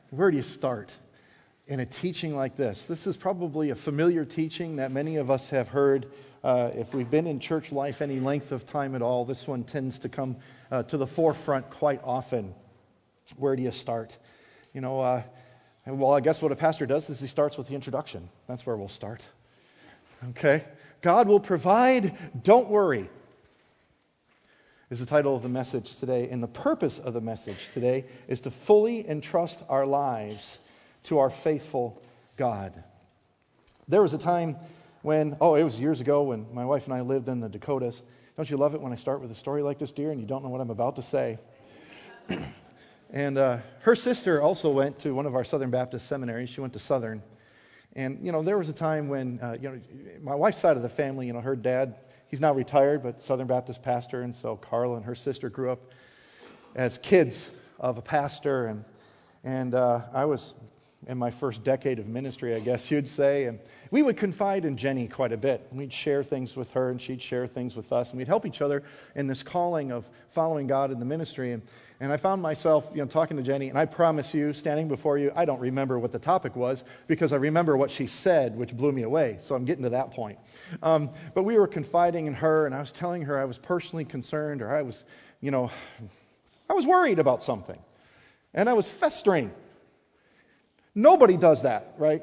Where do you start in a teaching like this? This is probably a familiar teaching that many of us have heard. If we've been in church life any length of time at all, this one tends to come to the forefront quite often. Where do you start? Well, I guess what a pastor does is he starts with the introduction. That's where we'll start. Okay? God will provide, don't worry, is the title of the message today. And the purpose of the message today is to fully entrust our lives to our faithful God. There was a time when, it was years ago when my wife and I lived in the Dakotas. Don't you love it when I start with a story like this, dear, and you don't know what I'm about to say? And her sister also went to one of our Southern Baptist seminaries. She went to Southern. And, there was a time when, my wife's side of the family, her dad, he's now retired, but Southern Baptist pastor. And so Carla and her sister grew up as kids of a pastor. And I was in my first decade of ministry, I guess you'd say. And we would confide in Jenny quite a bit. We'd share things with her, and she'd share things with us. And we'd help each other in this calling of following God in the ministry. And I found myself, talking to Jenny, and I promise you, standing before you, I don't remember what the topic was because I remember what she said, which blew me away. So I'm getting to that point. But we were confiding in her, and I was telling her I was personally concerned, or I was worried about something. And I was festering. Nobody does that, right?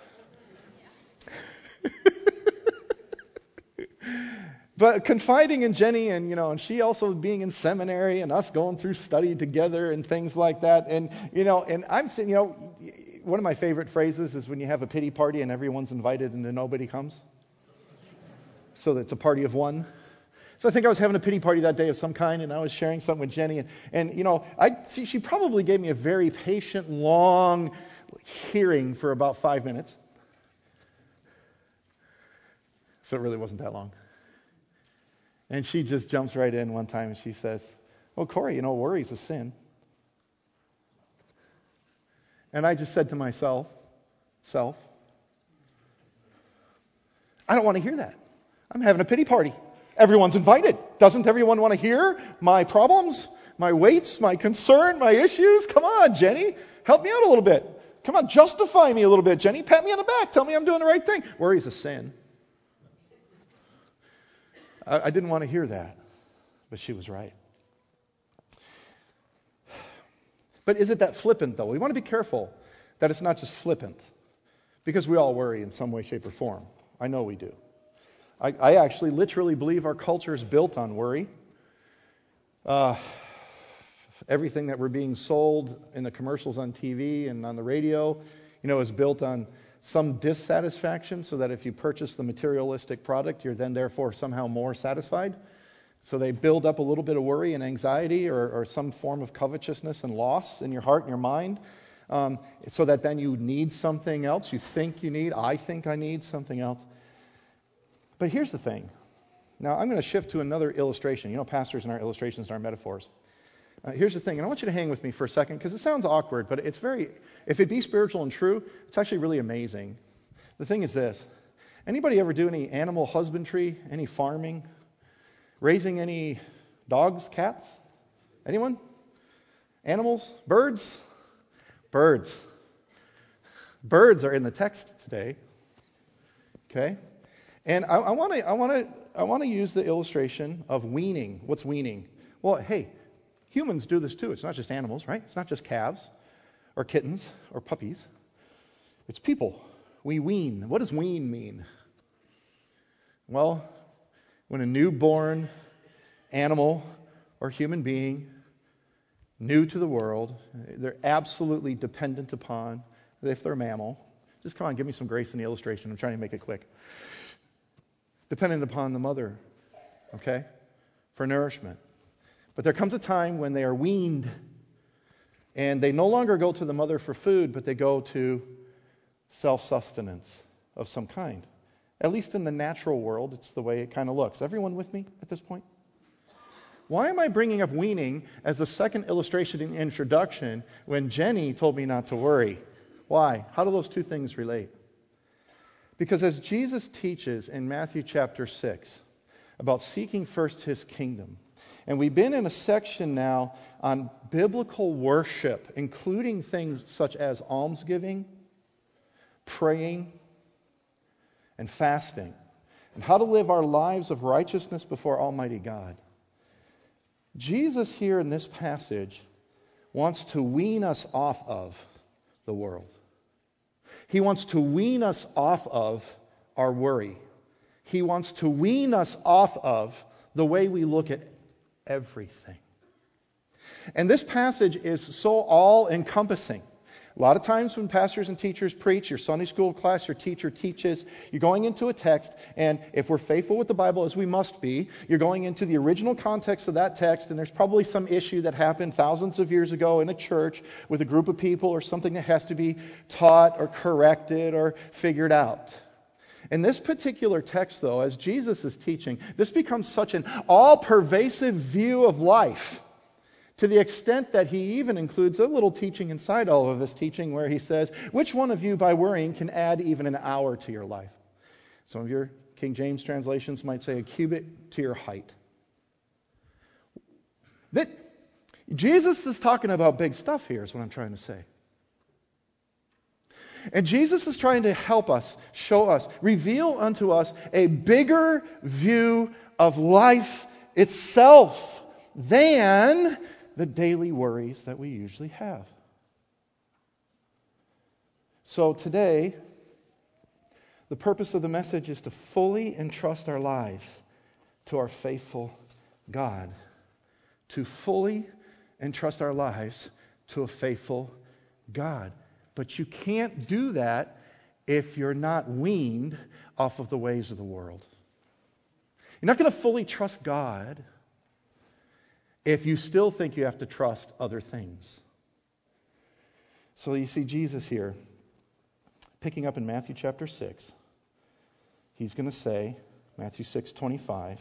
But confiding in Jenny and she also being in seminary and us going through study together and things like that. And I'm saying, one of my favorite phrases is when you have a pity party and everyone's invited and then nobody comes. So it's a party of one. So I think I was having a pity party that day of some kind, and I was sharing something with Jenny. And she probably gave me a very patient, long hearing for about 5 minutes. So it really wasn't that long. And she just jumps right in one time and she says, "Oh, Corey, worry's a sin." And I just said to myself, I don't want to hear that. I'm having a pity party. Everyone's invited. Doesn't everyone want to hear my problems, my weights, my concern, my issues? Come on, Jenny. Help me out a little bit. Come on, justify me a little bit, Jenny. Pat me on the back. Tell me I'm doing the right thing. Worry's a sin. I didn't want to hear that, but she was right. But is it that flippant, though? We want to be careful that it's not just flippant, because we all worry in some way, shape, or form. I know we do. I actually literally believe our culture is built on worry. Everything that we're being sold in the commercials on TV and on the radio, is built on some dissatisfaction, so that if you purchase the materialistic product, you're then therefore somehow more satisfied. So they build up a little bit of worry and anxiety or some form of covetousness and loss in your heart and your mind, so that then you need something else. You think you need, I think I need something else. But here's the thing. Now I'm going to shift to another illustration. Pastors and our illustrations and our metaphors. Here's the thing, and I want you to hang with me for a second, because it sounds awkward, but if it be spiritual and true, it's actually really amazing. The thing is this: anybody ever do any animal husbandry, any farming, raising any dogs, cats? Anyone? Animals? Birds? Birds. Birds are in the text today. Okay? And I want to use the illustration of weaning. What's weaning? Well, hey, humans do this too. It's not just animals, right? It's not just calves or kittens or puppies. It's people. We wean. What does wean mean? Well, when a newborn animal or human being, new to the world, they're absolutely dependent upon, if they're a mammal, just come on, give me some grace in the illustration. I'm trying to make it quick. Dependent upon the mother, okay, for nourishment. But there comes a time when they are weaned, and they no longer go to the mother for food, but they go to self-sustenance of some kind. At least in the natural world, it's the way it kind of looks. Everyone with me at this point? Why am I bringing up weaning as the second illustration in the introduction when Jenny told me not to worry? Why? How do those two things relate? Because as Jesus teaches in Matthew chapter 6 about seeking first His kingdom, And we've been in a section now on biblical worship, including things such as almsgiving, praying, and fasting, and how to live our lives of righteousness before Almighty God. Jesus here in this passage wants to wean us off of the world. He wants to wean us off of our worry. He wants to wean us off of the way we look at everything. And this passage is so all-encompassing. A lot of times when pastors and teachers preach, your Sunday school class, your teacher teaches, you're going into a text, and if we're faithful with the Bible, as we must be, you're going into the original context of that text, and there's probably some issue that happened thousands of years ago in a church with a group of people, or something that has to be taught or corrected or figured out. In this particular text, though, as Jesus is teaching, this becomes such an all-pervasive view of life, to the extent that he even includes a little teaching inside all of this teaching where he says, which one of you by worrying can add even an hour to your life? Some of your King James translations might say a cubit to your height. That Jesus is talking about big stuff here is what I'm trying to say. And Jesus is trying to help us, show us, reveal unto us a bigger view of life itself than the daily worries that we usually have. So today, the purpose of the message is to fully entrust our lives to our faithful God. To fully entrust our lives to a faithful God. But you can't do that if you're not weaned off of the ways of the world. You're not going to fully trust God if you still think you have to trust other things. So you see Jesus here, picking up in Matthew chapter 6. He's going to say, Matthew 6:25,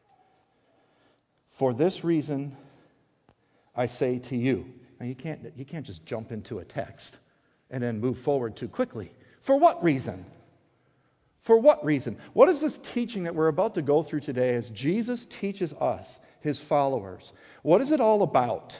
"For this reason I say to you." Now you can't just jump into a text and then move forward too quickly. For what reason? For what reason? What is this teaching that we're about to go through today as Jesus teaches us, his followers? What is it all about?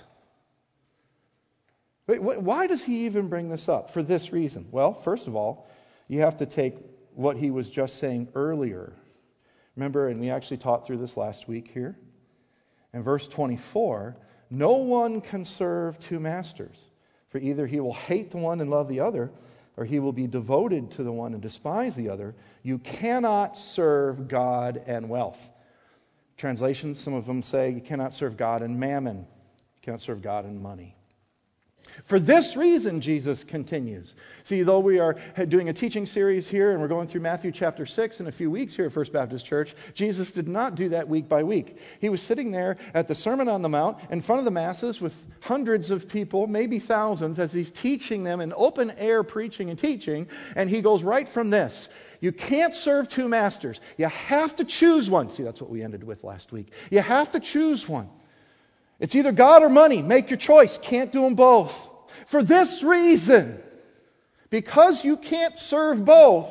Why does he even bring this up? For this reason. Well, first of all, you have to take what he was just saying earlier. Remember, and we actually taught through this last week here. In verse 24, no one can serve two masters. For either he will hate the one and love the other, or he will be devoted to the one and despise the other. You cannot serve God and wealth. Translations, some of them say you cannot serve God and mammon. You cannot serve God and money. For this reason, Jesus continues. See, though we are doing a teaching series here and we're going through Matthew chapter 6 in a few weeks here at First Baptist Church, Jesus did not do that week by week. He was sitting there at the Sermon on the Mount in front of the masses with hundreds of people, maybe thousands, as he's teaching them in open air preaching and teaching, and he goes right from this. You can't serve two masters. You have to choose one. See, that's what we ended with last week. You have to choose one. It's either God or money. Make your choice. Can't do them both. For this reason, because you can't serve both,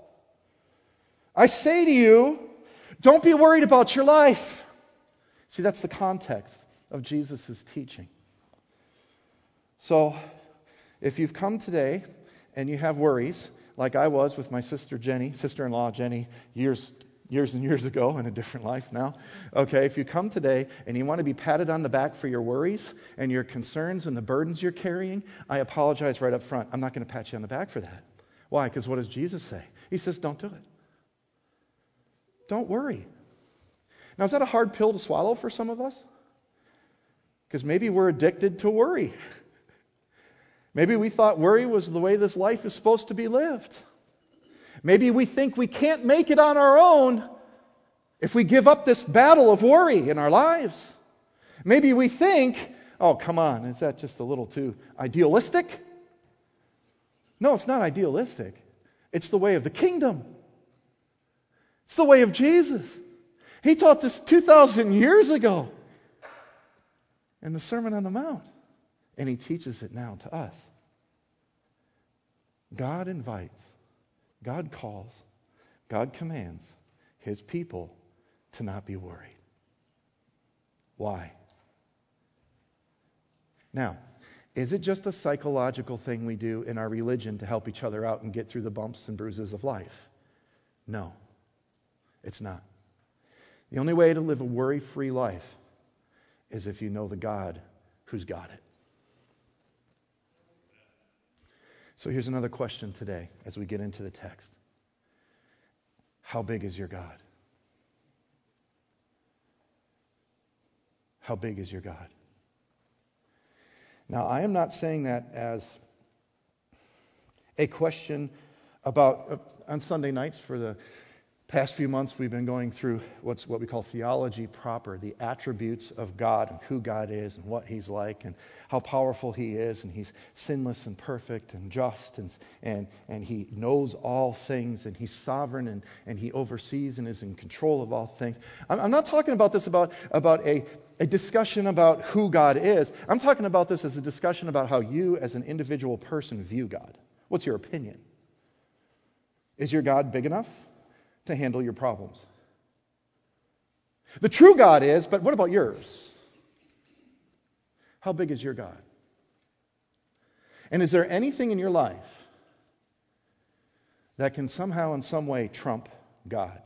I say to you, don't be worried about your life. See, that's the context of Jesus' teaching. So, if you've come today and you have worries, like I was with my sister-in-law Jenny, years and years ago in a different life now. Okay, if you come today and you want to be patted on the back for your worries and your concerns and the burdens you're carrying, I apologize right up front. I'm not going to pat you on the back for that. Why? Because what does Jesus say? He says, don't do it. Don't worry. Now, is that a hard pill to swallow for some of us? Because maybe we're addicted to worry. Maybe we thought worry was the way this life is supposed to be lived. Maybe we think we can't make it on our own if we give up this battle of worry in our lives. Maybe we think, oh, come on, is that just a little too idealistic? No, it's not idealistic. It's the way of the kingdom. It's the way of Jesus. He taught this 2,000 years ago in the Sermon on the Mount. And he teaches it now to us. God invites, God calls, God commands his people to not be worried. Why? Now, is it just a psychological thing we do in our religion to help each other out and get through the bumps and bruises of life? No, it's not. The only way to live a worry-free life is if you know the God who's got it. So here's another question today as we get into the text. How big is your God? How big is your God? Now, I am not saying that as a question about, on Sunday nights for the past few months, we've been going through what we call theology proper, the attributes of God and who God is and what He's like and how powerful He is, and He's sinless and perfect and just and He knows all things, and He's sovereign and He oversees and is in control of all things. I'm not talking about this about a discussion about who God is. I'm talking about this as a discussion about how you as an individual person view God. What's your opinion? Is your God big enough to handle your problems? The true God is, but what about yours? How big is your God? And is there anything in your life that can somehow in some way trump God?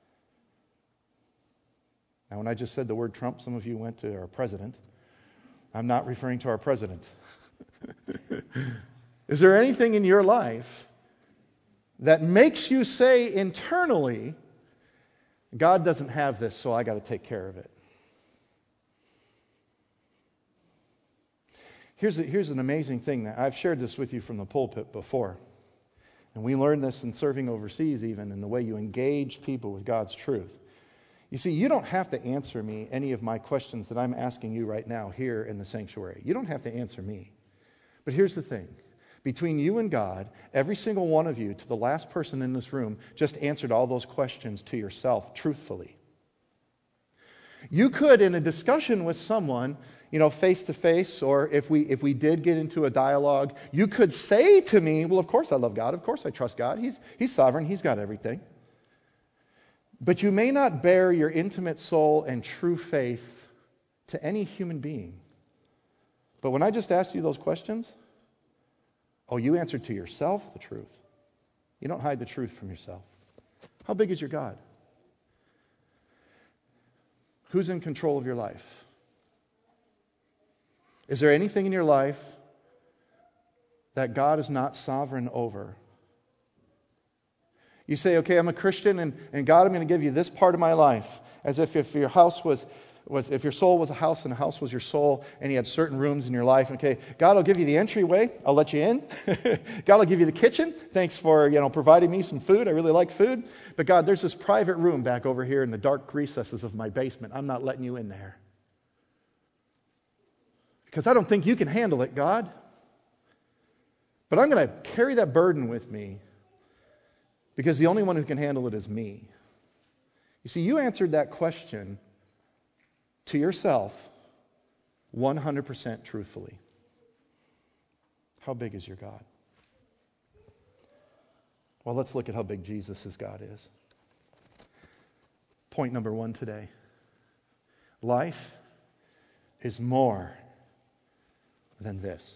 Now, when I just said the word Trump, some of you went to our president. I'm not referring to our president. Is there anything in your life that makes you say internally, God doesn't have this, so I got to take care of it? Here's an amazing thing. That I've shared this with you from the pulpit before. And we learned this in serving overseas even, in the way you engage people with God's truth. You see, you don't have to answer me any of my questions that I'm asking you right now here in the sanctuary. You don't have to answer me. But here's the thing. Between you and God, every single one of you, to the last person in this room, just answered all those questions to yourself truthfully. You could, in a discussion with someone, face to face, or if we did get into a dialogue, you could say to me, well, of course I love God. Of course I trust God. He's sovereign. He's got everything. But you may not bear your intimate soul and true faith to any human being. But when I just asked you those questions, you answered to yourself the truth. You don't hide the truth from yourself. How big is your God? Who's in control of your life? Is there anything in your life that God is not sovereign over? You say, okay, I'm a Christian, and God, I'm going to give you this part of my life, as if your house was if your soul was a house and a house was your soul, and you had certain rooms in your life. Okay, God will give you the entryway. I'll let you in. God will give you the kitchen. Thanks for providing me some food. I really like food. But God, there's this private room back over here in the dark recesses of my basement. I'm not letting you in there because I don't think you can handle it, God. But I'm going to carry that burden with me, because the only one who can handle it is me. You see, you answered that question to yourself 100% truthfully. How big is your God? Well, let's look at how big Jesus' God is. Point number 1 today. Life is more than this.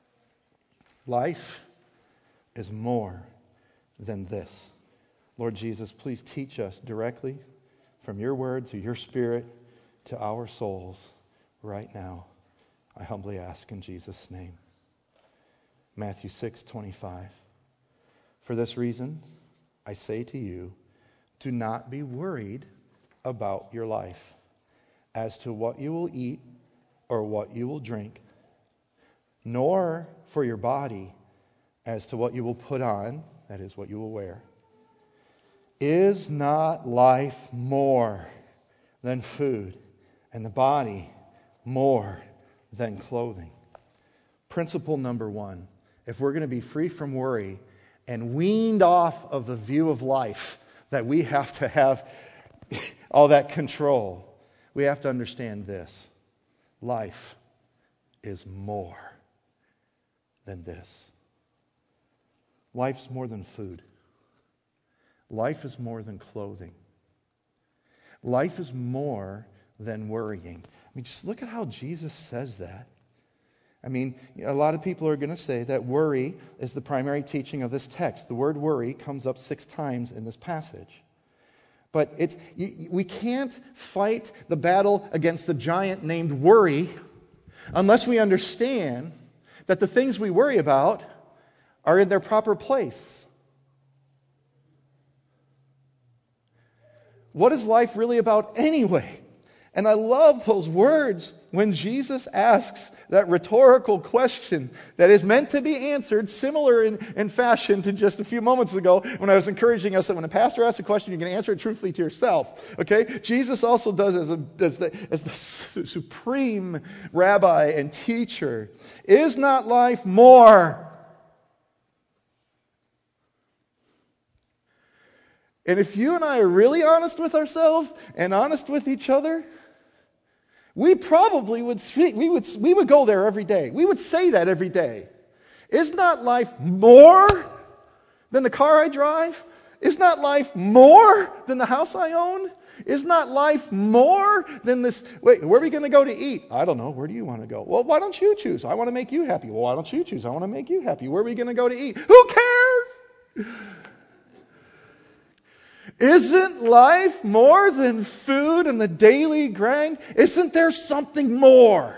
Life is more than this. Lord Jesus, please teach us directly from your word through your Spirit to our souls right now. I humbly ask in Jesus' name. Matthew 6:25. For this reason, I say to you, do not be worried about your life as to what you will eat or what you will drink, nor for your body as to what you will put on, that is, what you will wear. Is not life more than food, and the body more than clothing? Principle number 1, if we're going to be free from worry and weaned off of the view of life that we have to have all that control, we have to understand this. Life is more than this. Life's more than food. Life is more than clothing. Life is more than worrying. I mean, just look at how Jesus says that. I mean, a lot of people are going to say that worry is the primary teaching of this text. The word worry comes up 6 times in this passage. But we can't fight the battle against the giant named worry unless we understand that the things we worry about are in their proper place. What is life really about anyway? And I love those words when Jesus asks that rhetorical question that is meant to be answered similar in fashion to just a few moments ago when I was encouraging us that when a pastor asks a question, you can answer it truthfully to yourself. Okay? Jesus also does as the supreme rabbi and teacher. Is not life more? And if you and I are really honest with ourselves and honest with each other, we probably would speak, we would go there every day. We would say that every day. Is not life more than the car I drive? Is not life more than the house I own? Is not life more than this? Wait, where are we going to go to eat? I don't know. Where do you want to go? Well, why don't you choose? I want to make you happy. Well, why don't you choose? I want to make you happy. Where are we going to go to eat? Who cares? Isn't life more than food and the daily grind? Isn't there something more?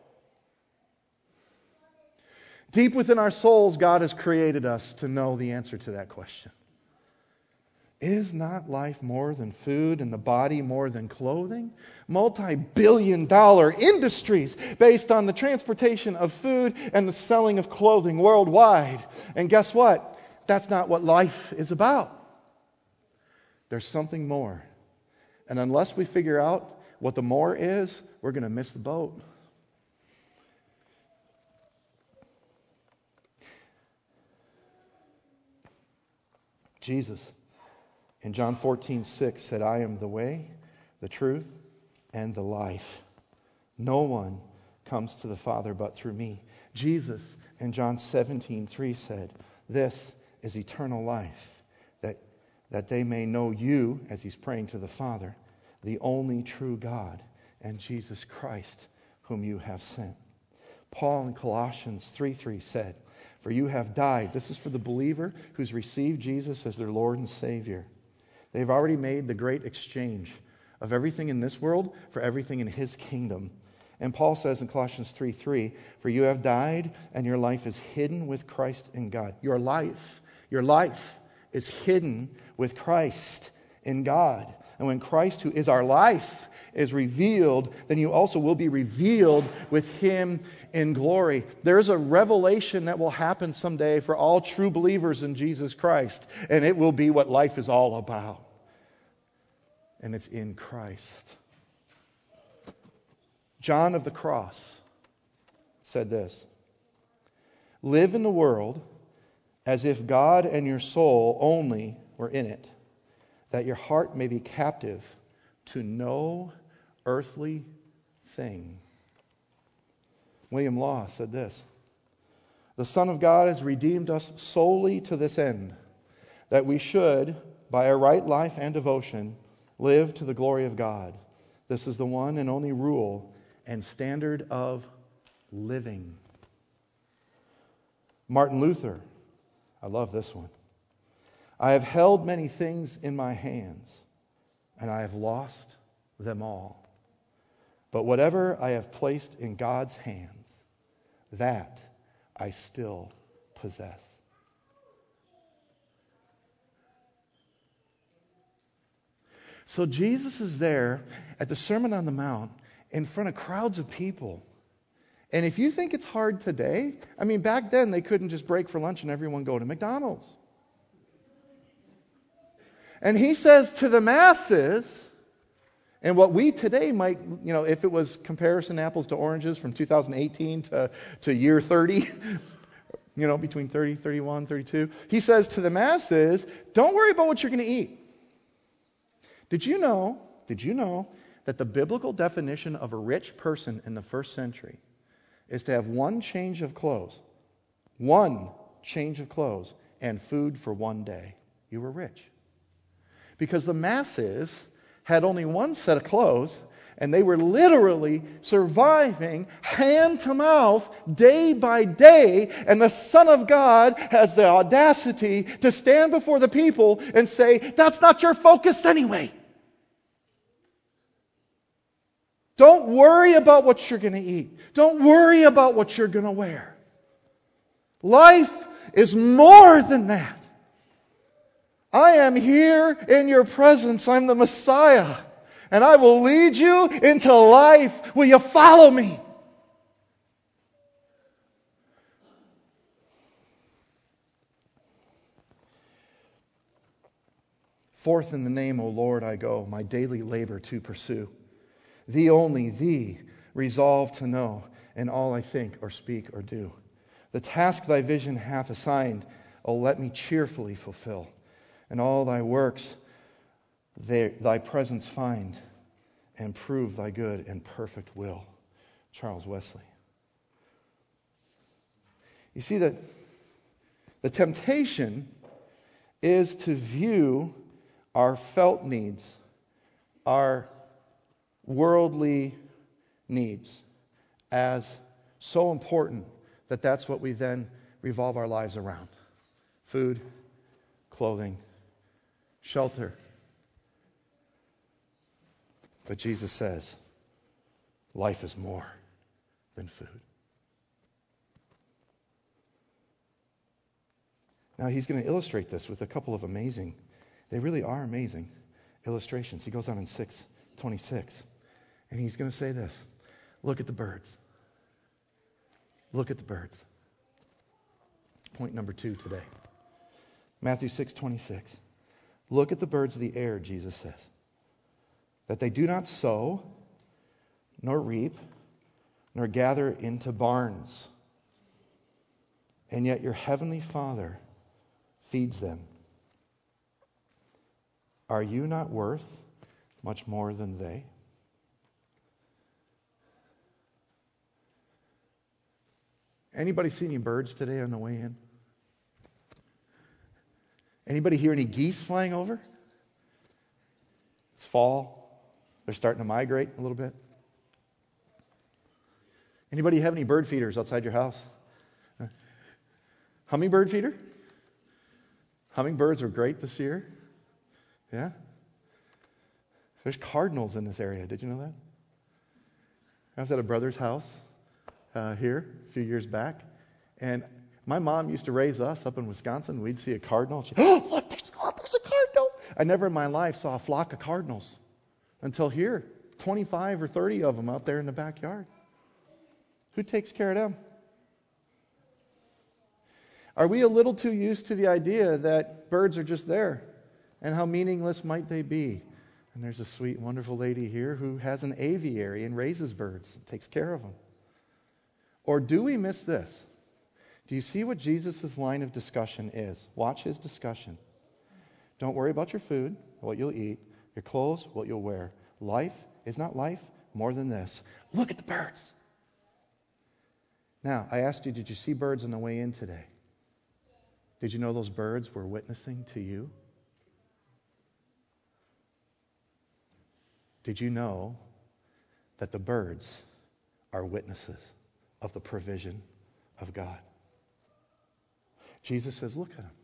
Deep within our souls, God has created us to know the answer to that question. Is not life more than food and the body more than clothing? Multi-billion-dollar industries based on the transportation of food and the selling of clothing worldwide. And guess what? That's not what life is about. There's something more. And unless we figure out what the more is, we're going to miss the boat. Jesus, in John 14:6, said, I am the way, the truth, and the life. No one comes to the Father but through me. Jesus, in John 17:3, said, this is eternal life, that they may know you, as he's praying to the Father, the only true God, and Jesus Christ, whom you have sent. Paul in Colossians 3:3 said, for you have died. This is for the believer who's received Jesus as their Lord and Savior. They've already made the great exchange of everything in this world for everything in his kingdom. And Paul says in Colossians 3:3, for you have died and your life is hidden with Christ in God. Your life is hidden with Christ in God. And when Christ, who is our life, is revealed, then you also will be revealed with him in glory. There's a revelation that will happen someday for all true believers in Jesus Christ, and it will be what life is all about. And it's in Christ. John of the Cross said this, live in the world as if God and your soul only were in it, that your heart may be captive to no earthly thing. William Law said this, the Son of God has redeemed us solely to this end, that we should, by a right life and devotion, live to the glory of God. This is the one and only rule and standard of living. Martin Luther, I love this one. I have held many things in my hands, and I have lost them all. But whatever I have placed in God's hands, that I still possess. So Jesus is there at the Sermon on the Mount in front of crowds of people. And if you think it's hard today, I mean, back then they couldn't just break for lunch and everyone go to McDonald's. And he says to the masses, and what we today might, if it was comparison apples to oranges from 2018 to year 30, between 30, 31, 32, he says to the masses, don't worry about what you're going to eat. Did you know that the biblical definition of a rich person in the first century is to have one change of clothes, and food for one day? You were rich. Because the masses had only one set of clothes, And they were literally surviving hand to mouth day by day. And the Son of God has the audacity to stand before the people and say, that's not your focus anyway. Don't worry about what you're going to eat. Don't worry about what you're going to wear. Life is more than that. I am here in your presence. I'm the Messiah. And I will lead you into life. Will you follow me? Forth in the name, O Lord, I go, my daily labor to pursue. Thee only, Thee resolve to know, in all I think or speak or do. The task Thy vision hath assigned, O let me cheerfully fulfill. And all Thy works Thy presence find, and prove Thy good and perfect will. Charles Wesley. You see that the temptation is to view our felt needs, our worldly needs, as so important that that's what we then revolve our lives around. Food, clothing, shelter. But Jesus says, life is more than food. Now he's going to illustrate this with a couple of they really are amazing illustrations. He goes on in 6:26, and he's going to say this. Look at the birds. Look at the birds. Point number 2 today. Matthew 6:26. Look at the birds of the air, Jesus says, that they do not sow, nor reap, nor gather into barns, and yet your heavenly Father feeds them. Are you not worth much more than they? Anybody see any birds today on the way in? Anybody hear any geese flying over? It's fall. They're starting to migrate a little bit. Anybody have any bird feeders outside your house? Hummingbird feeder? Hummingbirds were great this year. Yeah? There's cardinals in this area. Did you know that? I was at a brother's house here a few years back, and my mom used to raise us up in Wisconsin. We'd see a cardinal. She'd, look, there's a cardinal. I never in my life saw a flock of cardinals until here. 25 or 30 of them out there in the backyard. Who takes care of them? Are we a little too used to the idea that birds are just there? And how meaningless might they be? And there's a sweet, wonderful lady here who has an aviary and raises birds, takes care of them. Or do we miss this? Do you see what Jesus' line of discussion is? Watch his discussion. Don't worry about your food, what you'll eat, your clothes, what you'll wear. Life is not life more than this. Look at the birds. Now, I asked you, did you see birds on the way in today? Did you know those birds were witnessing to you? Did you know that the birds are witnesses of the provision of God? Jesus says, look at them.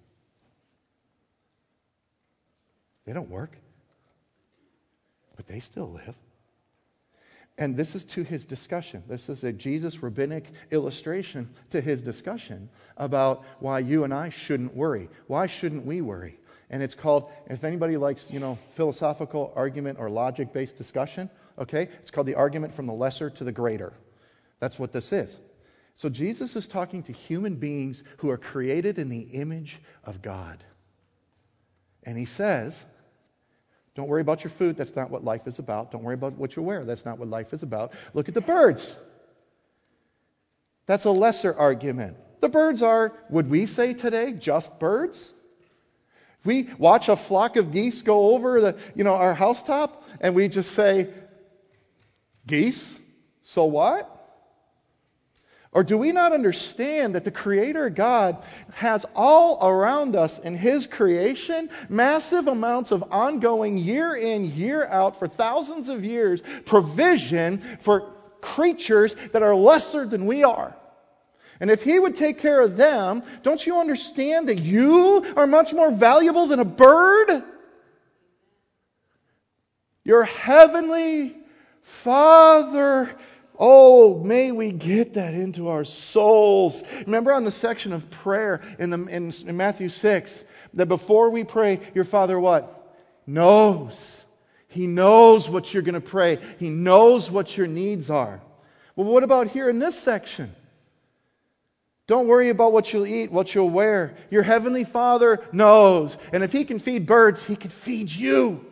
They don't work, but they still live. And this is to his discussion. This is a Jesus rabbinic illustration to his discussion about why you and I shouldn't worry. Why shouldn't we worry? And it's called, if anybody likes, philosophical argument or logic-based discussion, okay, it's called the argument from the lesser to the greater. That's what this is. So Jesus is talking to human beings who are created in the image of God. And he says, don't worry about your food. That's not what life is about. Don't worry about what you wear. That's not what life is about. Look at the birds. That's a lesser argument. The birds are, would we say today, just birds? We watch a flock of geese go over our housetop, and we just say, geese? So what? Or do we not understand that the Creator God has all around us in His creation massive amounts of ongoing, year in, year out, for thousands of years, provision for creatures that are lesser than we are? And if He would take care of them, don't you understand that you are much more valuable than a bird? Your heavenly Father. Oh, may we get that into our souls. Remember on the section of prayer in Matthew 6, that before we pray, your Father what? Knows. He knows what you're going to pray. He knows what your needs are. Well, what about here in this section? Don't worry about what you'll eat, what you'll wear. Your Heavenly Father knows. And if He can feed birds, He can feed you.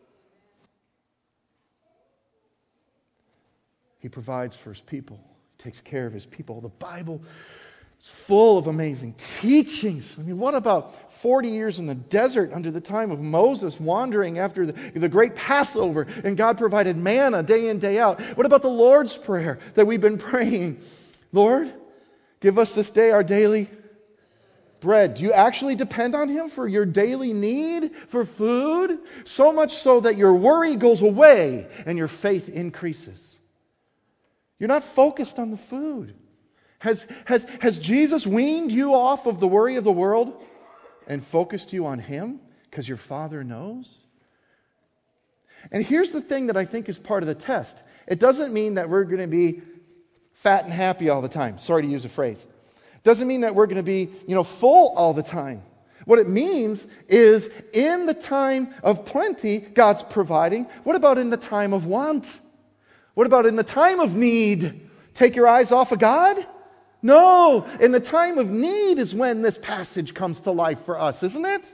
He provides for His people. He takes care of His people. The Bible is full of amazing teachings. I mean, what about 40 years in the desert under the time of Moses, wandering after the great Passover, and God provided manna day in, day out? What about the Lord's Prayer that we've been praying? Lord, give us this day our daily bread. Do you actually depend on Him for your daily need for food? So much so that your worry goes away and your faith increases. You're not focused on the food. Has Jesus weaned you off of the worry of the world and focused you on Him because your Father knows? And here's the thing that I think is part of the test. It doesn't mean that we're going to be fat and happy all the time. Sorry to use a phrase. It doesn't mean that we're going to be, full all the time. What it means is in the time of plenty, God's providing. What about in the time of want? What about in the time of need? Take your eyes off of God? No. In the time of need is when this passage comes to life for us, isn't it?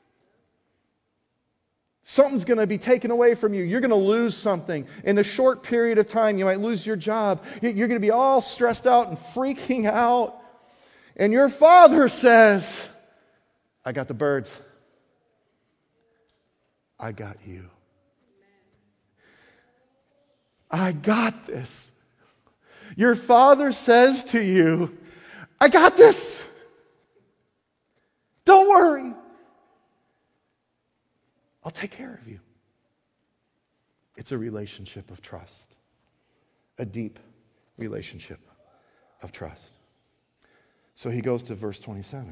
Something's going to be taken away from you. You're going to lose something. In a short period of time, you might lose your job. You're going to be all stressed out and freaking out. And your Father says, I got the birds. I got you. I got this. Your Father says to you, I got this. Don't worry. I'll take care of you. It's a relationship of trust. A deep relationship of trust. So he goes to verse 27.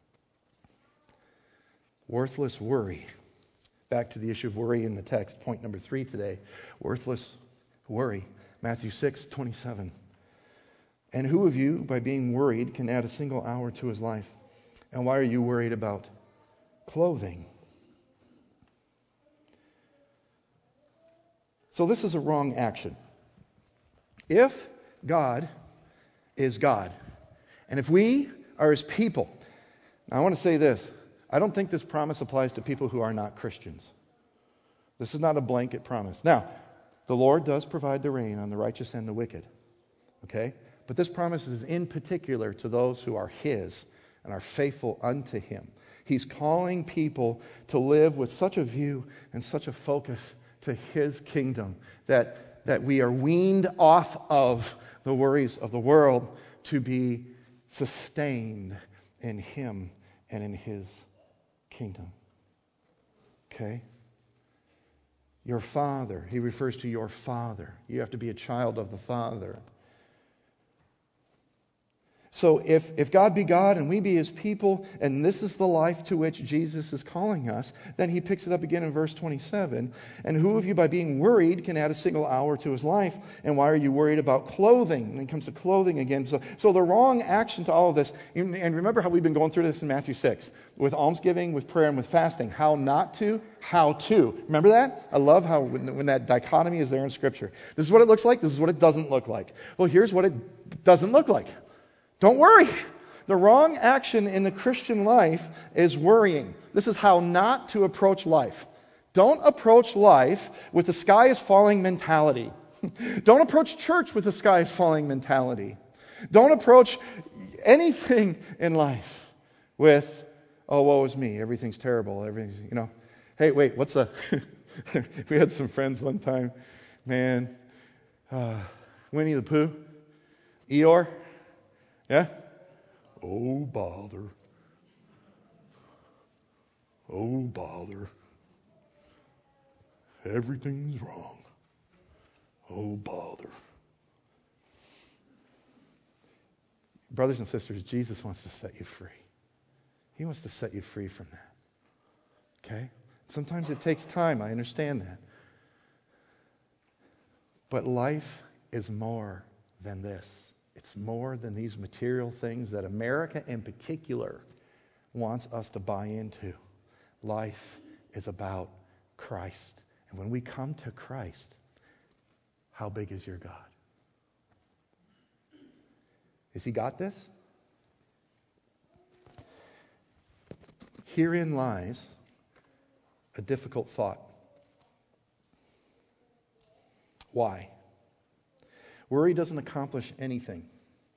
Worthless worry. Back to the issue of worry in the text. Point number 3 today. Worthless worry. Matthew 6:27. And who of you, by being worried, can add a single hour to his life? And why are you worried about clothing? So this is a wrong action. If God is God, and if we are His people, now I want to say this. I don't think this promise applies to people who are not Christians. This is not a blanket promise. Now, the Lord does provide the rain on the righteous and the wicked. Okay? But this promise is in particular to those who are His and are faithful unto Him. He's calling people to live with such a view and such a focus to His kingdom that we are weaned off of the worries of the world to be sustained in Him and in His kingdom. Okay? Your Father. He refers to your Father. You have to be a child of the Father. So if God be God and we be His people, and this is the life to which Jesus is calling us, then He picks it up again in verse 27. And who of you by being worried can add a single hour to his life? And why are you worried about clothing? And it comes to clothing again. So the wrong action to all of this, and remember how we've been going through this in Matthew 6, with almsgiving, with prayer, and with fasting. How not to, how to. Remember that? I love how when that dichotomy is there in Scripture. This is what it looks like, this is what it doesn't look like. Well, here's what it doesn't look like. Don't worry. The wrong action in the Christian life is worrying. This is how not to approach life. Don't approach life with the sky is falling mentality. Don't approach church with the sky is falling mentality. Don't approach anything in life with, oh, woe is me. Everything's terrible. Everything's, Hey, wait, what's the... We had some friends one time. Man, Winnie the Pooh, Eeyore. Yeah? Oh, bother. Oh, bother. Everything's wrong. Oh, bother. Brothers and sisters, Jesus wants to set you free. He wants to set you free from that. Okay? Sometimes it takes time. I understand that. But life is more than this. It's more than these material things that America in particular wants us to buy into. Life is about Christ. And when we come to Christ, how big is your God? Has He got this? Herein lies a difficult thought. Why? Worry doesn't accomplish anything.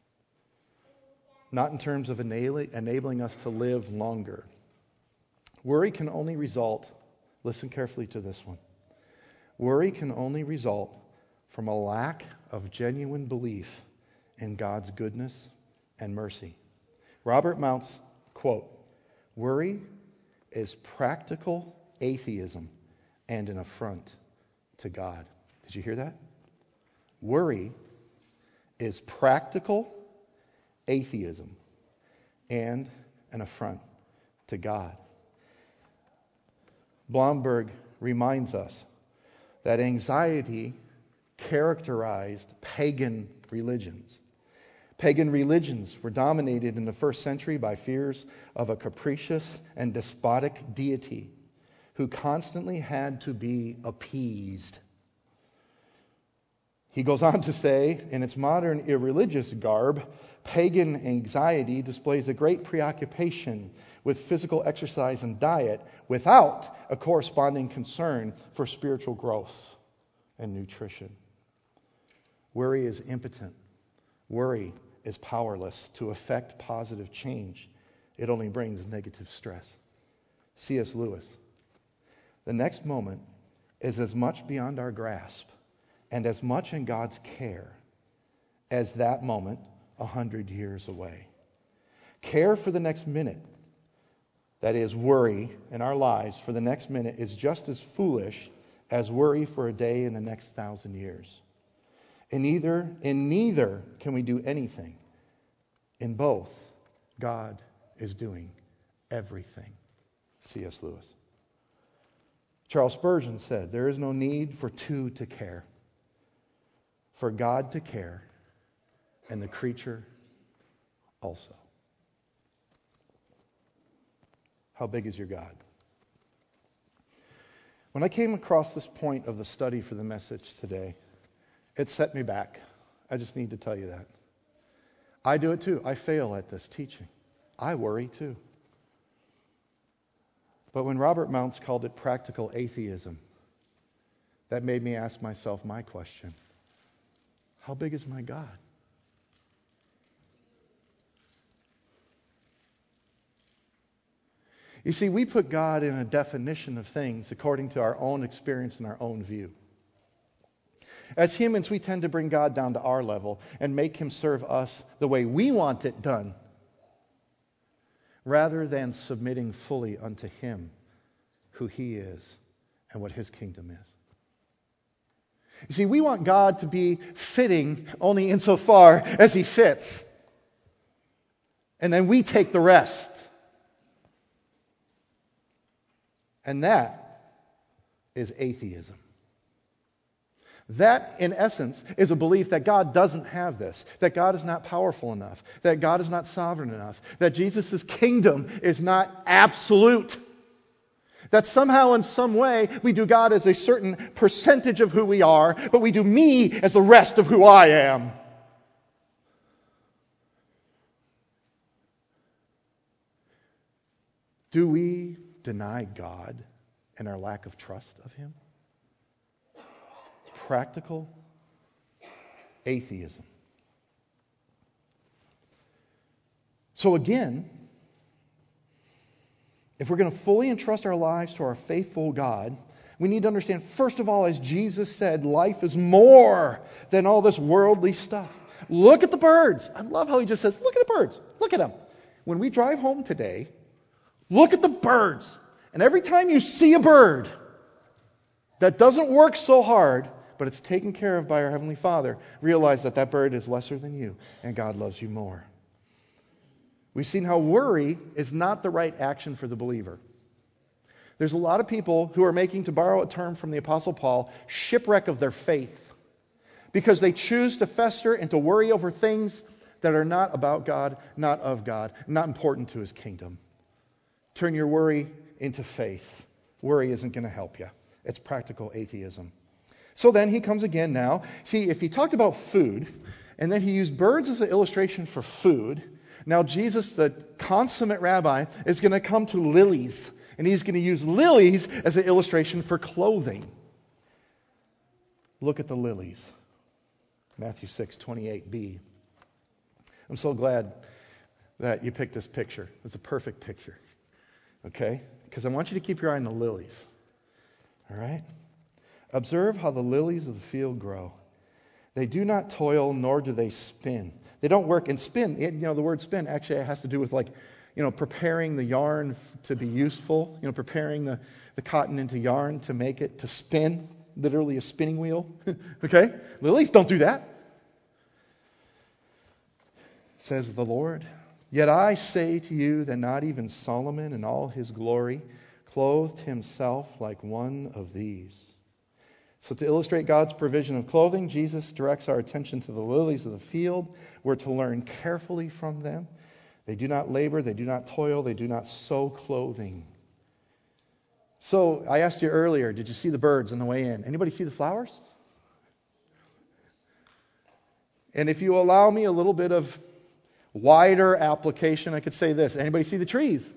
Not in terms of enabling us to live longer. Worry can only result, listen carefully to this one. Worry can only result from a lack of genuine belief in God's goodness and mercy. Robert Mounce, quote, "Worry is practical atheism and an affront to God." Did you hear that? Worry is practical atheism and an affront to God. Blomberg reminds us that anxiety characterized pagan religions. Pagan religions were dominated in the first century by fears of a capricious and despotic deity who constantly had to be appeased. He goes on to say, in its modern irreligious garb, pagan anxiety displays a great preoccupation with physical exercise and diet without a corresponding concern for spiritual growth and nutrition. Worry is impotent. Worry is powerless to effect positive change. It only brings negative stress. C.S. Lewis. The next moment is as much beyond our grasp and as much in God's care as that moment 100 years away. Care for the next minute, that is, worry in our lives for the next minute, is just as foolish as worry for a day in the next 1,000 years. In neither can we do anything. In both, God is doing everything. C.S. Lewis. Charles Spurgeon said, "There is no need for two to care. For God to care, and the creature also." How big is your God? When I came across this point of the study for the message today, it set me back. I just need to tell you that. I do it too. I fail at this teaching. I worry too. But when Robert Mounce called it practical atheism, that made me ask myself my question. How big is my God? You see, we put God in a definition of things according to our own experience and our own view. As humans, we tend to bring God down to our level and make Him serve us the way we want it done, rather than submitting fully unto Him, who He is and what His kingdom is. You see, we want God to be fitting only insofar as He fits. And then we take the rest. And that is atheism. That, in essence, is a belief that God doesn't have this, that God is not powerful enough, that God is not sovereign enough, that Jesus' kingdom is not absolute, that somehow in some way we do God as a certain percentage of who we are, but we do me as the rest of who I am. Do we deny God and our lack of trust of Him? Practical atheism. So again, if we're going to fully entrust our lives to our faithful God, we need to understand, first of all, as Jesus said, life is more than all this worldly stuff. Look at the birds. I love how he just says, look at the birds. Look at them. When we drive home today, look at the birds. And every time you see a bird that doesn't work so hard, but it's taken care of by our Heavenly Father, realize that that bird is lesser than you, and God loves you more. We've seen how worry is not the right action for the believer. There's a lot of people who are making, to borrow a term from the Apostle Paul, shipwreck of their faith, because they choose to fester and to worry over things that are not about God, not of God, not important to His kingdom. Turn your worry into faith. Worry isn't going to help you. It's practical atheism. So then he comes again now. See, if he talked about food, and then he used birds as an illustration for food, now Jesus, the consummate rabbi, is going to come to lilies. And he's going to use lilies as an illustration for clothing. Look at the lilies. Matthew 6:28b. I'm so glad that you picked this picture. It's a perfect picture. Okay? Because I want you to keep your eye on the lilies. All right? Observe how the lilies of the field grow. They do not toil, nor do they spin. They don't work. And spin, the word spin actually has to do with preparing the yarn to be useful. Preparing the cotton into yarn to make it to spin. Literally a spinning wheel. Okay? Lilies don't do that. Says the Lord. Yet I say to you that not even Solomon in all his glory clothed himself like one of these. So to illustrate God's provision of clothing, Jesus directs our attention to the lilies of the field. We're to learn carefully from them. They do not labor, they do not toil, they do not sew clothing. So I asked you earlier, did you see the birds on the way in? Anybody see the flowers? And if you allow me a little bit of wider application, I could say this. Anybody see the trees?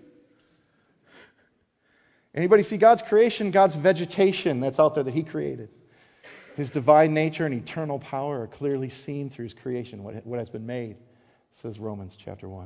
Anybody see God's creation, God's vegetation that's out there that He created? His divine nature and eternal power are clearly seen through His creation, what has been made, says Romans chapter 1.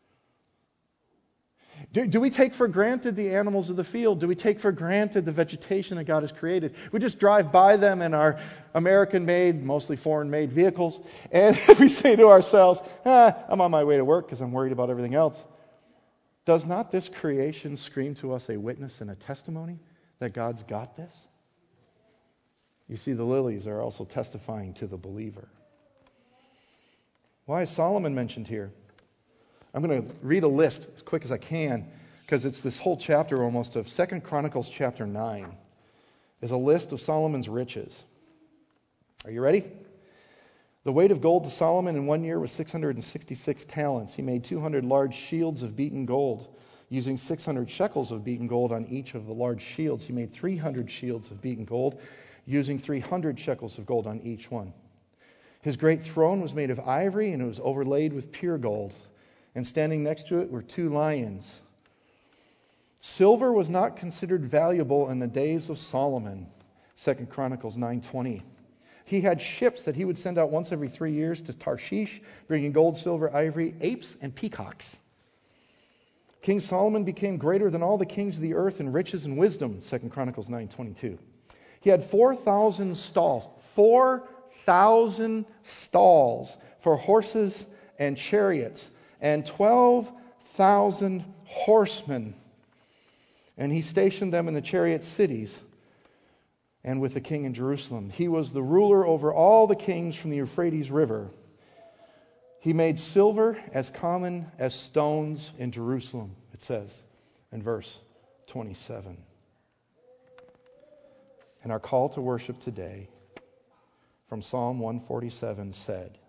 Do we take for granted the animals of the field? Do we take for granted the vegetation that God has created? We just drive by them in our American-made, mostly foreign-made vehicles, and we say to ourselves, I'm on my way to work because I'm worried about everything else. Does not this creation scream to us a witness and a testimony that God's got this? You see, the lilies are also testifying to the believer. Why is Solomon mentioned here? I'm going to read a list as quick as I can, because it's this whole chapter almost of 2 Chronicles chapter 9. Is a list of Solomon's riches. Are you ready? The weight of gold to Solomon in 1 year was 666 talents. He made 200 large shields of beaten gold, using 600 shekels of beaten gold on each of the large shields. He made 300 shields of beaten gold, using 300 shekels of gold on each one. His great throne was made of ivory, and it was overlaid with pure gold. And standing next to it were 2 lions. Silver was not considered valuable in the days of Solomon. 2 Chronicles 9:20. He had ships that he would send out once every 3 years to Tarshish, bringing gold, silver, ivory, apes, and peacocks. King Solomon became greater than all the kings of the earth in riches and wisdom. 2 Chronicles 9:22. He had 4,000 stalls. 4,000 stalls for horses and chariots, and 12,000 horsemen. And he stationed them in the chariot cities and with the king in Jerusalem. He was the ruler over all the kings from the Euphrates River. He made silver as common as stones in Jerusalem, it says in verse 27. And our call to worship today from Psalm 147 said,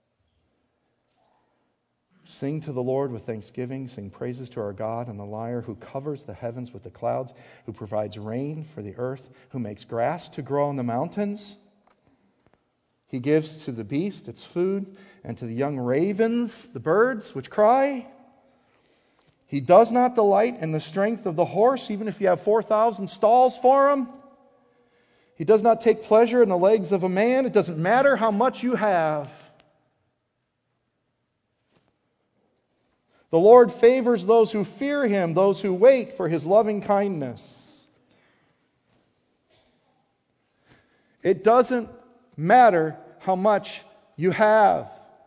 "Sing to the Lord with thanksgiving, sing praises to our God and the lyre, who covers the heavens with the clouds, who provides rain for the earth, who makes grass to grow on the mountains. He gives to the beast its food, and to the young ravens, the birds which cry. He does not delight in the strength of the horse, even if you have 4,000 stalls for him. He does not take pleasure in the legs of a man. It doesn't matter how much you have. The Lord favors those who fear Him, those who wait for His loving kindness." It doesn't matter how much you have.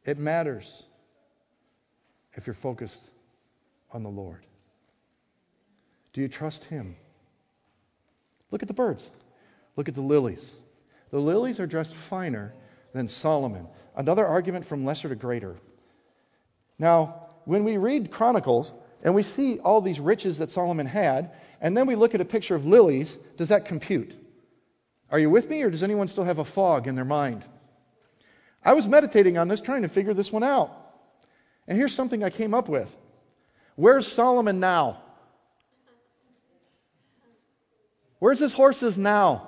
It matters if you're focused on the Lord. Do you trust Him? Look at the birds. Look at the lilies. The lilies are dressed finer than Solomon. Another argument from lesser to greater. Now, when we read Chronicles and we see all these riches that Solomon had, and then we look at a picture of lilies, does that compute? Are you with me, or does anyone still have a fog in their mind? I was meditating on this, trying to figure this one out. And here's something I came up with. Where's Solomon now? Where's his horses now?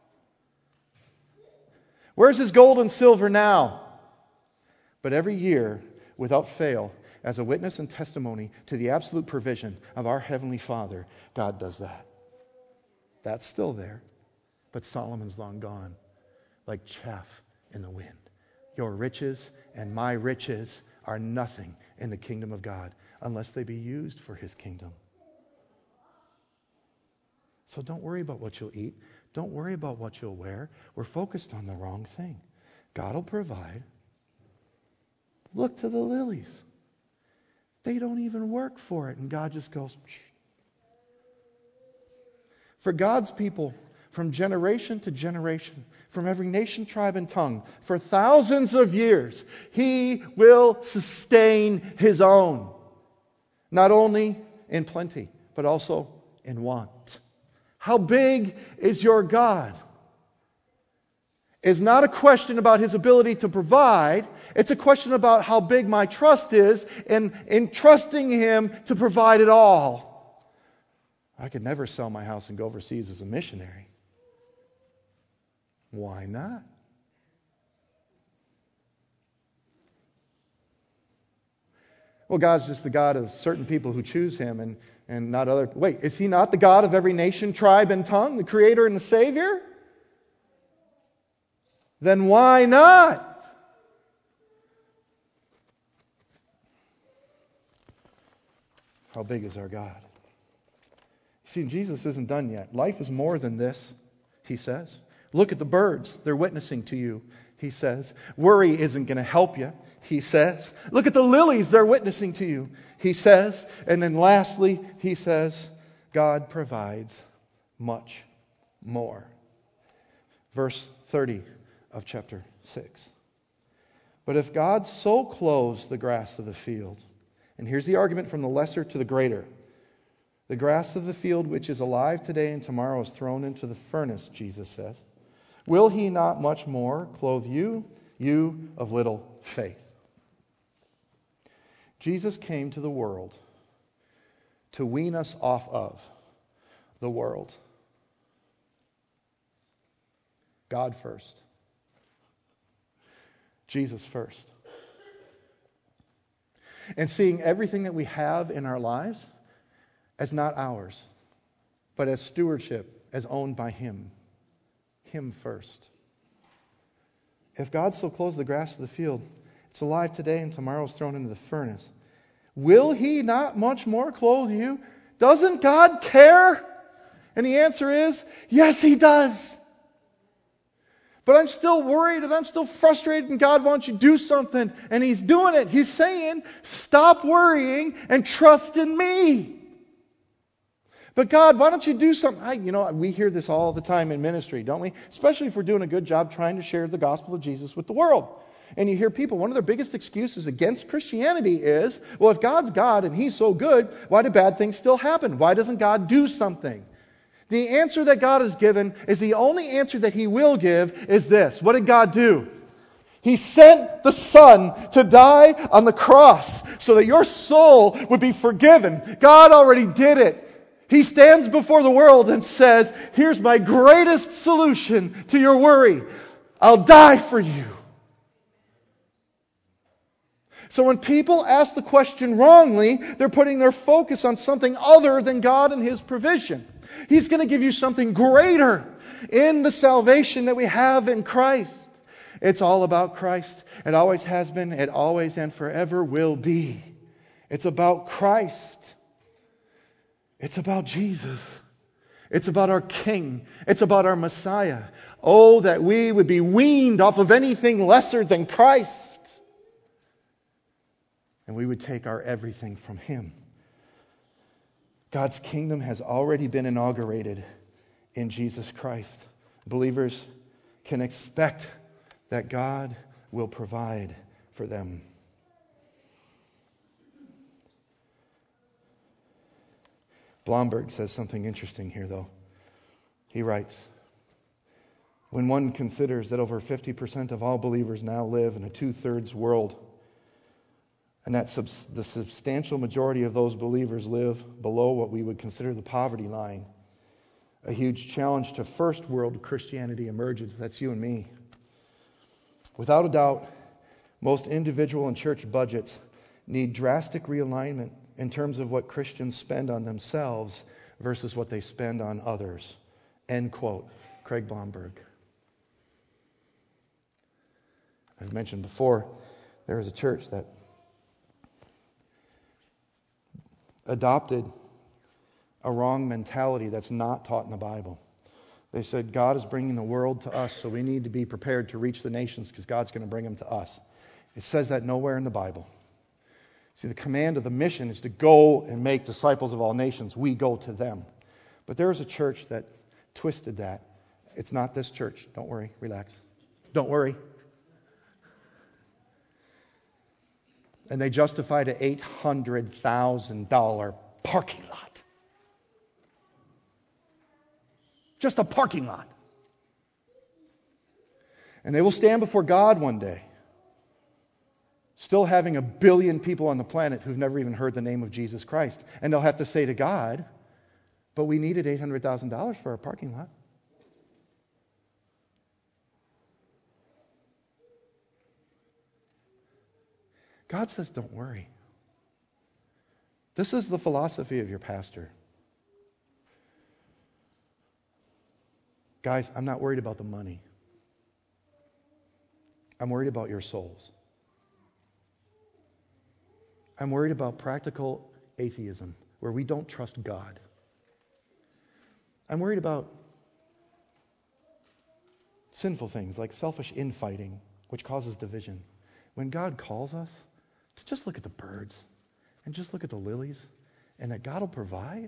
Where's his gold and silver now? But every year, without fail, as a witness and testimony to the absolute provision of our Heavenly Father, God does that. That's still there. But Solomon's long gone, like chaff in the wind. Your riches and my riches are nothing in the kingdom of God unless they be used for His kingdom. So don't worry about what you'll eat. Don't worry about what you'll wear. We're focused on the wrong thing. God will provide. Look to the lilies. They don't even work for it. And God just goes, psh. For God's people, from generation to generation, from every nation, tribe, and tongue, for thousands of years, He will sustain His own. Not only in plenty, but also in want. How big is your God? Is not a question about His ability to provide. It's a question about how big my trust is in trusting Him to provide it all. I could never sell my house and go overseas as a missionary. Why not? Well, God's just the God of certain people who choose Him and not other. Wait, is He not the God of every nation, tribe, and tongue, the Creator and the Savior? Then why not? How big is our God? See, Jesus isn't done yet. Life is more than this, He says. Look at the birds. They're witnessing to you, He says. Worry isn't going to help you, He says. Look at the lilies. They're witnessing to you, He says. And then lastly, He says, God provides much more. Verse 30 of chapter 6. But if God so clothes the grass of the field, and here's the argument from the lesser to the greater. The grass of the field, which is alive today and tomorrow is thrown into the furnace, Jesus says. Will He not much more clothe you, you of little faith? Jesus came to the world to wean us off of the world. God first. Jesus first. And seeing everything that we have in our lives as not ours, but as stewardship, as owned by Him. Him first. If God so clothes the grass of the field, it's alive today and tomorrow is thrown into the furnace. Will He not much more clothe you? Doesn't God care? And the answer is, yes, He does. But I'm still worried and I'm still frustrated and God wants you to do something. And He's doing it. He's saying, stop worrying and trust in me. But God, why don't you do something? We hear this all the time in ministry, don't we? Especially if we're doing a good job trying to share the gospel of Jesus with the world. And you hear people, one of their biggest excuses against Christianity is, well, if God's God and He's so good, why do bad things still happen? Why doesn't God do something? The answer that God has given is the only answer that He will give is this. What did God do? He sent the Son to die on the cross so that your soul would be forgiven. God already did it. He stands before the world and says, here's my greatest solution to your worry. I'll die for you. So when people ask the question wrongly, they're putting their focus on something other than God and His provision. He's going to give you something greater in the salvation that we have in Christ. It's all about Christ. It always has been. It always and forever will be. It's about Christ. It's about Jesus. It's about our King. It's about our Messiah. Oh, that we would be weaned off of anything lesser than Christ. and we would take our everything from Him. God's kingdom has already been inaugurated in Jesus Christ. Believers can expect that God will provide for them. Blomberg says something interesting here, though. He writes, when one considers that over 50% of all believers now live in a two-thirds world, and that the substantial majority of those believers live below what we would consider the poverty line, a huge challenge to first world Christianity emerges. That's you and me. Without a doubt, most individual and church budgets need drastic realignment in terms of what Christians spend on themselves versus what they spend on others. End quote. Craig Blomberg. I've mentioned before, there was a church that adopted a wrong mentality that's not taught in the Bible. They said, God is bringing the world to us, so we need to be prepared to reach the nations because God's going to bring them to us. It says that nowhere in the Bible. See, the command of the mission is to go and make disciples of all nations. We go to them. But there is a church that twisted that. It's not this church. Don't worry. Relax. Don't worry. And they justified an $800,000 parking lot. Just a parking lot. And they will stand before God one day, still having 1 billion people on the planet who've never even heard the name of Jesus Christ. And they'll have to say to God, but we needed $800,000 for our parking lot. God says, don't worry. This is the philosophy of your pastor. Guys, I'm not worried about the money. I'm worried about your souls. I'm worried about practical atheism, where we don't trust God. I'm worried about sinful things like selfish infighting, which causes division. When God calls us to just look at the birds and just look at the lilies, and that God will provide.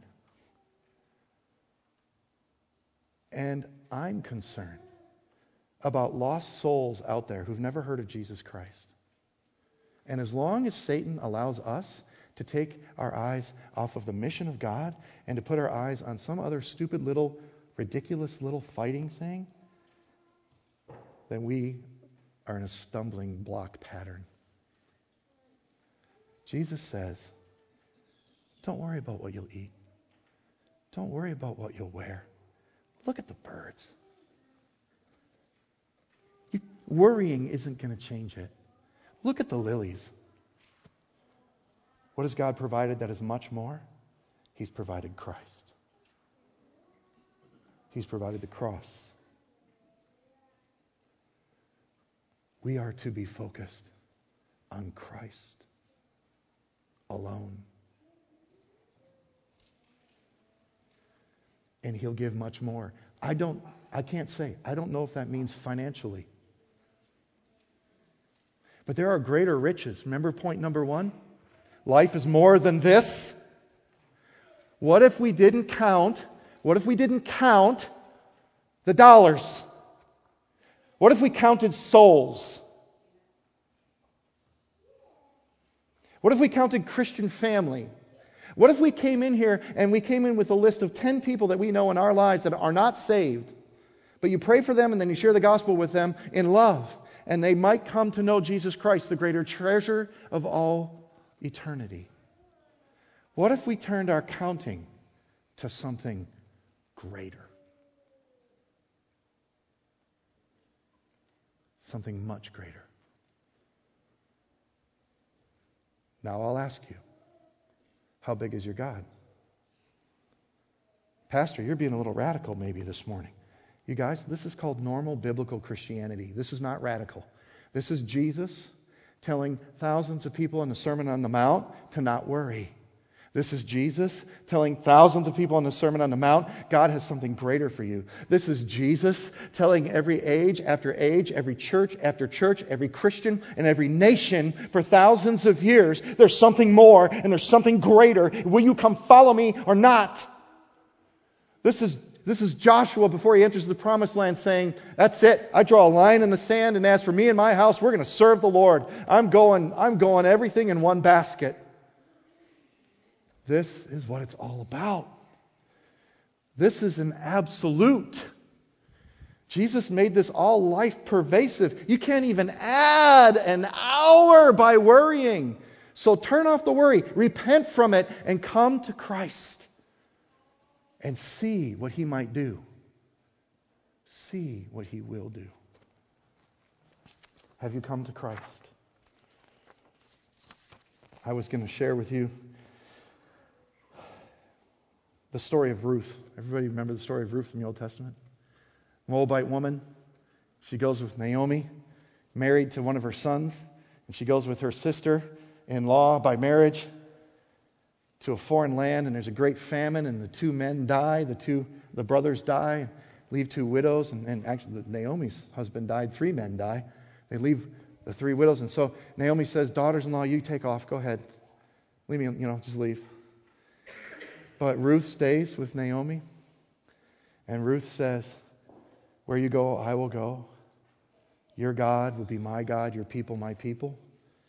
And I'm concerned about lost souls out there who've never heard of Jesus Christ. And as long as Satan allows us to take our eyes off of the mission of God and to put our eyes on some other stupid little, ridiculous little fighting thing, then we are in a stumbling block pattern. Jesus says, don't worry about what you'll eat. Don't worry about what you'll wear. Look at the birds. Worrying isn't going to change it. Look at the lilies. What has God provided that is much more? He's provided Christ. He's provided the cross. We are to be focused on Christ alone. And He'll give much more. I can't say. I don't know if that means financially. But there are greater riches. Remember point number 1? Life is more than this. What if we didn't count the dollars? What if we counted souls? What if we counted Christian family? What if we came in here and we came in with a list of 10 people that we know in our lives that are not saved, but you pray for them and then you share the gospel with them in love, and they might come to know Jesus Christ, the greater treasure of all eternity. What if we turned our counting to something greater? Something much greater. Now I'll ask you, how big is your God? Pastor, you're being a little radical maybe this morning. You guys, this is called normal biblical Christianity. This is not radical. This is Jesus telling thousands of people in the Sermon on the Mount to not worry. This is Jesus telling thousands of people in the Sermon on the Mount, God has something greater for you. This is Jesus telling every age after age, every church after church, every Christian and every nation for thousands of years, there's something more and there's something greater. Will you come follow me or not? This is Joshua before he enters the promised land saying, that's it. I draw a line in the sand, and as for me and my house, we're going to serve the Lord. I'm going everything in one basket. This is what it's all about. This is an absolute. Jesus made this all life pervasive. You can't even add an hour by worrying. So turn off the worry, repent from it, and come to Christ. And see what He might do. See what He will do. Have you come to Christ? I was going to share with you the story of Ruth. Everybody remember the story of Ruth in the Old Testament? Moabite woman. She goes with Naomi, married to one of her sons. And she goes with her sister-in-law by marriage to a foreign land, and there's a great famine, and the two men die, the brothers die, leave two widows, and actually Naomi's husband died, 3 men die. They leave the 3 widows, and so Naomi says, daughters-in-law, you take off, go ahead. Leave me, just leave. But Ruth stays with Naomi, and Ruth says, where you go, I will go. Your God will be my God, your people, my people.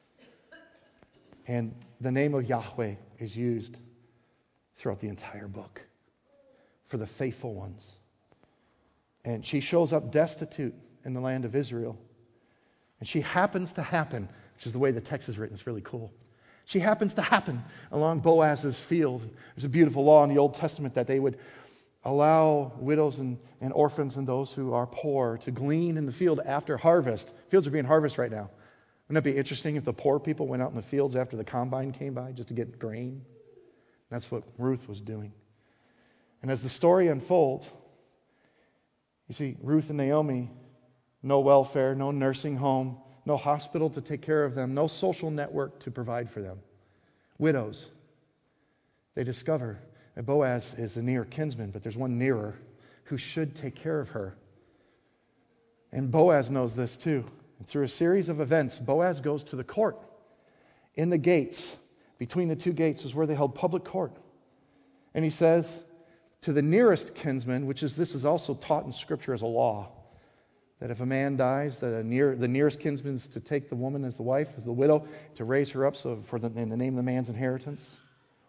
And the name of Yahweh is used throughout the entire book for the faithful ones. And she shows up destitute in the land of Israel. And she happens to happen, which is the way the text is written. It's really cool. She happens to happen along Boaz's field. There's a beautiful law in the Old Testament that they would allow widows and orphans and those who are poor to glean in the field after harvest. Fields are being harvested right now. Wouldn't that be interesting if the poor people went out in the fields after the combine came by just to get grain? That's what Ruth was doing. And as the story unfolds, you see Ruth and Naomi, no welfare, no nursing home, no hospital to take care of them, no social network to provide for them. Widows. They discover that Boaz is a near kinsman, but there's one nearer who should take care of her. And Boaz knows this too. And through a series of events, Boaz goes to the court. In the gates, between the 2 gates, is where they held public court. And he says to the nearest kinsman, this is also taught in Scripture as a law, that if a man dies, that the nearest kinsman is to take the woman as the wife, as the widow, to raise her up in the name of the man's inheritance.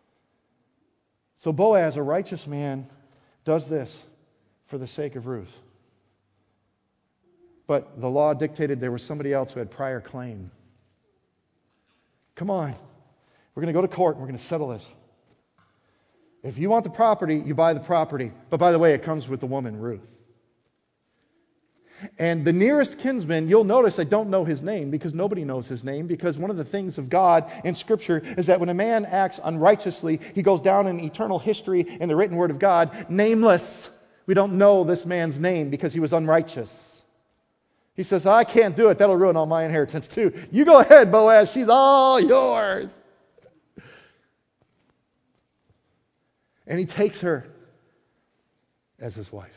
So Boaz, a righteous man, does this for the sake of Ruth. But the law dictated there was somebody else who had prior claim. Come on. We're going to go to court and we're going to settle this. If you want the property, you buy the property. But by the way, it comes with the woman, Ruth. And the nearest kinsman, you'll notice I don't know his name because nobody knows his name, because one of the things of God in Scripture is that when a man acts unrighteously, he goes down in eternal history in the written word of God, nameless. We don't know this man's name because he was unrighteous. He says, I can't do it. That'll ruin all my inheritance too. You go ahead, Boaz. She's all yours. And he takes her as his wife.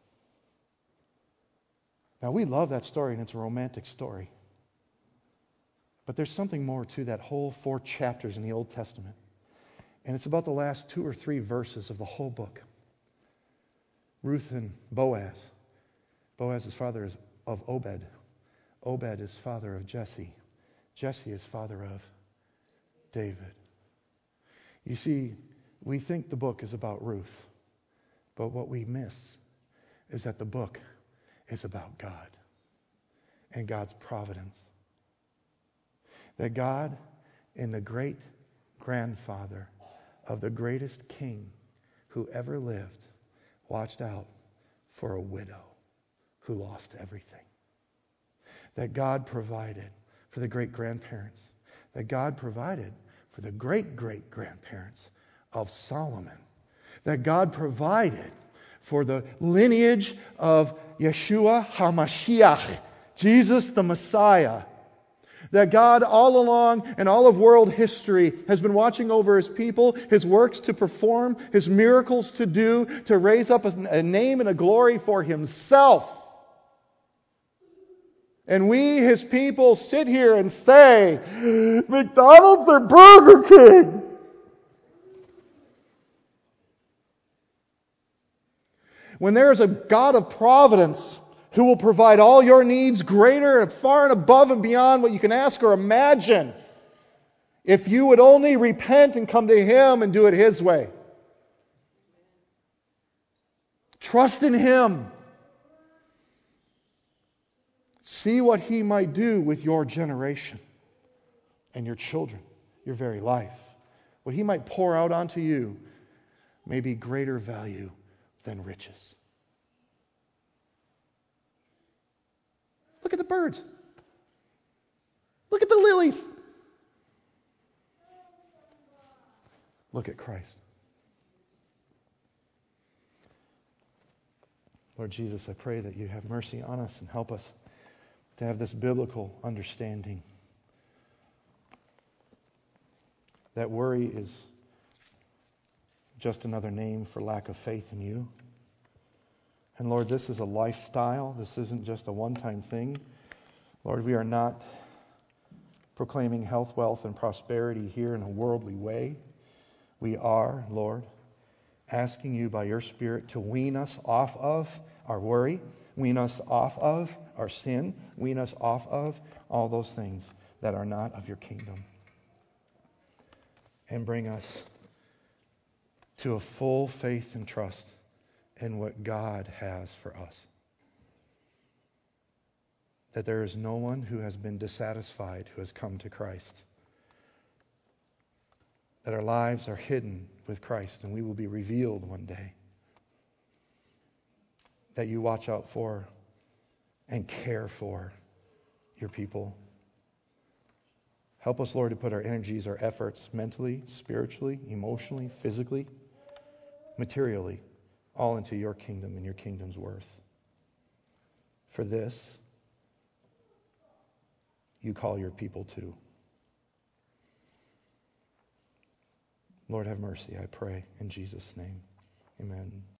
Now, we love that story, and it's a romantic story. But there's something more to that whole 4 chapters in the Old Testament. And it's about the last 2 or 3 verses of the whole book. Ruth and Boaz. Boaz is father of Obed. Obed is father of Jesse. Jesse is father of David. You see, we think the book is about Ruth. But what we miss is that the book is about God and God's providence. That God, in the great grandfather of the greatest king who ever lived, watched out for a widow who lost everything. That God provided for the great grandparents. That God provided for the great great grandparents of Solomon. That God provided for the lineage of Yeshua HaMashiach, Jesus the Messiah, That God all along in all of world history has been watching over His people, His works to perform, His miracles to do, to raise up a name and a glory for Himself. And we, His people, sit here and say, McDonald's or Burger King? When there is a God of providence who will provide all your needs greater and far and above and beyond what you can ask or imagine, if you would only repent and come to Him and do it His way. Trust in Him. See what He might do with your generation and your children, your very life. What He might pour out onto you may be greater value than riches. Look at the birds. Look at the lilies. Look at Christ. Lord Jesus, I pray that You have mercy on us and help us to have this biblical understanding. That worry is just another name for lack of faith in You. And Lord, this is a lifestyle. This isn't just a one-time thing. Lord, we are not proclaiming health, wealth, and prosperity here in a worldly way. We are, Lord, asking You by Your Spirit to wean us off of our worry, wean us off of our sin, wean us off of all those things that are not of Your kingdom. And bring us to a full faith and trust in what God has for us. That there is no one who has been dissatisfied who has come to Christ. That our lives are hidden with Christ and we will be revealed one day. That You watch out for and care for Your people. Help us, Lord, to put our energies, our efforts, mentally, spiritually, emotionally, physically, materially, all into Your kingdom and Your kingdom's worth. For this, You call Your people to. Lord, have mercy, I pray, in Jesus' name. Amen.